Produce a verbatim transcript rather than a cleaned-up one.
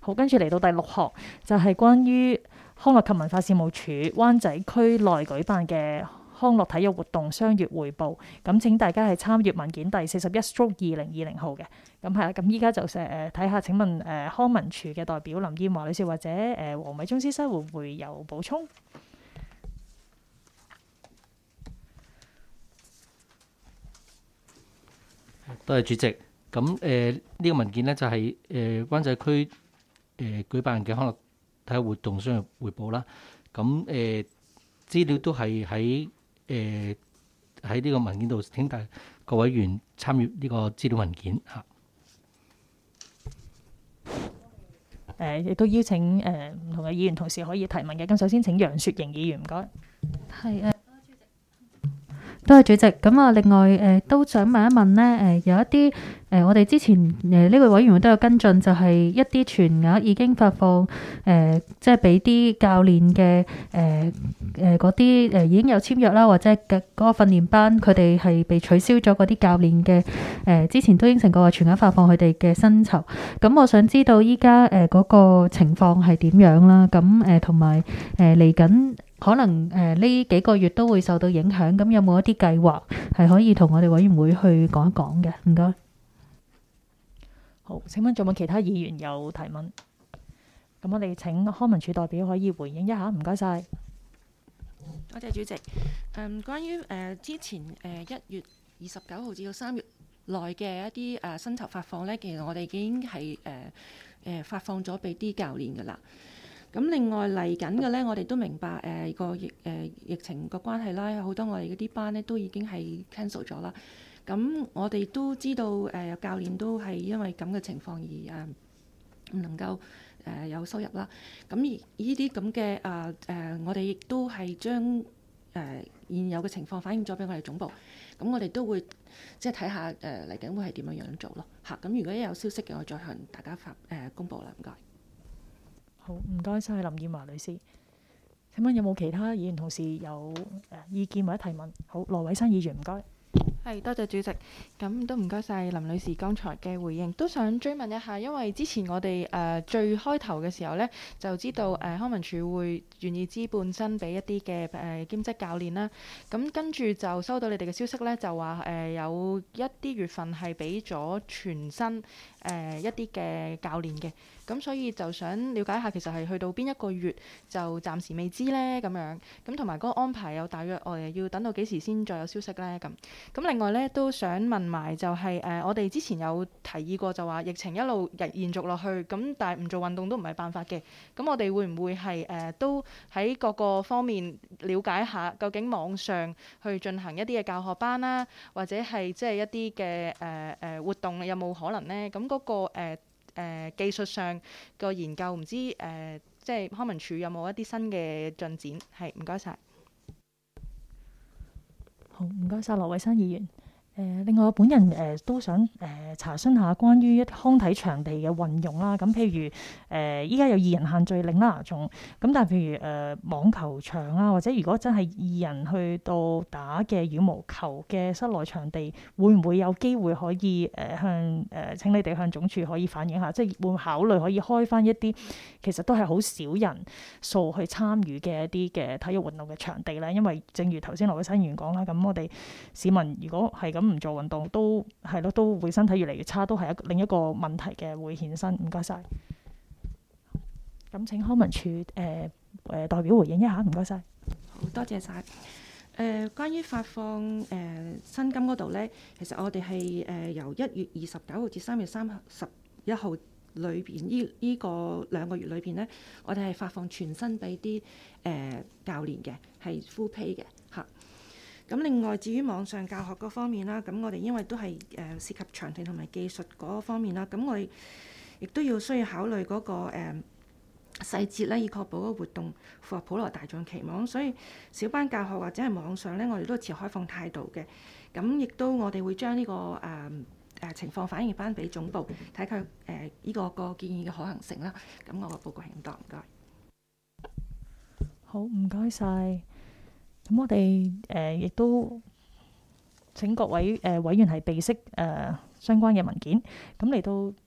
好，跟住嚟到第六項就係、是、關於康樂及文化事務署灣仔區內舉辦嘅康樂體育活動雙月匯報。咁請大家係參閱文件第四十一 stroke 二零二零號嘅。咁係啦，咁依家就誒睇下，請問誒、呃、康文署嘅代表林燕華女士或者誒黃偉忠先生會唔會有補充？ 多謝主席。咁誒呢個文件呢，就係誒灣仔區誒、呃、舉辦嘅康樂體育活動雙月匯報啦。咁誒、呃、資料都係喺誒喺呢個文件度，請大各位委員參與呢個資料文件嚇。 誒亦、呃、都邀請誒唔、呃、同嘅議員同事可以提問嘅。咁首先請楊雪盈議員唔該。 係誒。多謝主席。咁啊，另外誒、呃、都想問一問咧，誒、呃、有一啲誒、呃、我哋之前誒呢、呃這個委員會都有跟進，就係一啲全額已經發放誒、呃，即係俾啲教練嘅誒誒嗰啲誒已經有簽約啦，或者嘅嗰個訓練班，佢哋係被取消咗嗰啲教練嘅誒，之前都應承過話全額發放佢哋嘅薪酬。咁我想知道依家誒嗰個情況係點樣啦？咁誒同埋誒嚟緊。可能誒呢幾個月都會受到影響，咁有冇一啲計劃係可以同我哋委員會去講一講嘅？唔該。 好，請問仲有冇其他議員有提問？咁我哋請康文署代表可以回應一下，唔該晒。 多謝主席。嗯，關於誒、呃、之前誒一月二十九號至到三月內嘅一啲誒薪酬發放呢，其實我哋已經係誒誒發放咗俾啲教練㗎啦。咁另外嚟緊嘅咧，我哋都明白誒個、呃、疫誒、呃、疫情個關係啦，好多我哋嗰啲班咧都已經係 cancel 咗啦。咁我哋都知道誒、呃、教練都係因為咁嘅情況而誒唔、呃、能夠誒、呃、有收入啦。咁而呢啲咁嘅誒誒，我哋亦都係將誒、呃、現有嘅情況反映咗俾我哋總部。咁我哋都會即係睇下誒嚟緊會係點樣樣做咯嚇。咁如果一有消息嘅，我再向大家發誒、呃、公佈啦。唔該。 好，唔該晒林燕華女士。請問有冇其他議員同事有誒意見或者提問？好，羅偉新議員唔該。 係，多謝主席。咁都唔該晒林女士剛才嘅回應，都想追問一下，因為之前我哋誒、呃、最開頭嘅時候呢，就知道誒、呃、康文署會願意資半薪俾一啲嘅誒兼職教練啦。咁跟住就收到你哋嘅消息呢，就話誒、呃、有一啲月份係俾咗全薪誒、呃、一啲嘅教練嘅。咁所以就想了解一下，其實係去到邊一個月就暫時未知呢？咁樣。咁同埋嗰個安排有大約我哋要等到幾時先再有消息呢？咁咁另外呢，都想問埋就係、是、誒、呃、我哋之前有提議過就話疫情一路日延續落去，咁但係唔做運動都唔係辦法嘅。咁我哋會唔會係誒、呃、都喺各個方面了解下，究竟網上去進行一啲嘅教學班啦，或者係即係一啲嘅誒誒活動有冇可能呢？咁嗰、那個、呃誒、呃、技術上個研究唔知誒、呃，即係康文署有冇一啲新嘅進展？係，唔該晒。 好，唔該晒羅偉新議員。誒、呃，另外我本人誒、呃、都想誒、呃、查詢下關於一康體場地嘅運用啦。咁譬如誒依家有二人限聚令啦，仲咁，但係譬如誒、呃、網球場啊，或者如果真係二人去到打嘅羽毛球嘅室內場地，會唔會有機會可以誒、呃、向誒、呃、請你哋向總署可以反映下，即係會唔會考慮可以開返一啲其實都係好少人數去參與嘅一啲嘅體育運動嘅場地咧？因為正如頭先羅偉新議員講啦，咁我哋市民如果係咁唔做運動，都係咯，都會身體越嚟越差，都係一另一個問題嘅會衍生。唔該晒。咁請康文署誒誒代表回應一下，唔該晒。 好多謝晒。誒、呃，關於發放誒、呃、薪金嗰度咧，其實我哋係誒由一月二十九號至三月三十一號裏邊呢呢個兩個月裏邊咧，我哋係發放全薪俾啲誒教練嘅，係 full pay 嘅嚇。咁另外至於網上教學嗰方面啦，咁我哋因為都係誒、呃、涉及場地同埋技術嗰方面啦，咁我哋亦都要需要考慮嗰、那個誒、呃、細節咧，以確保個活動符合普羅大眾期望。所以小班教學或者係網上咧，我哋都持開放態度嘅。咁亦都我哋會將呢、這個誒誒、呃呃、情況反映翻俾總部，睇佢誒呢個個建議嘅可行性啦。咁我個報告係咁多，唔該。 好，唔該晒。咁我哋誒亦都請各位誒、呃、委員係備悉誒、呃、相關嘅文件。咁嚟到